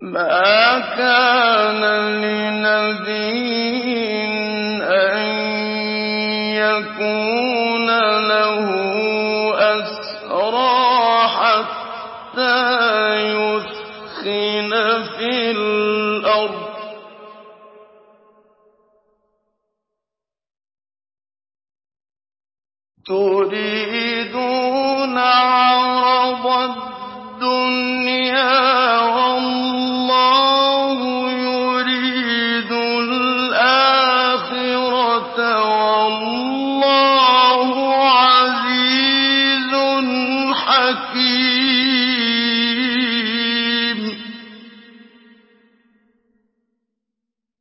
مَا كَانَ لِنَبِيٍّ أَن يَكُونَ لَهُ أَسْرَىٰ حَتَّىٰ يُثْخِنَ فِي الْأَرْضِ ۚ تُرِيدُونَ عَرَضَ الدُّنْيَا وَاللَّهُ يُرِيدُ الْآخِرَةَ ۗ وَاللَّهُ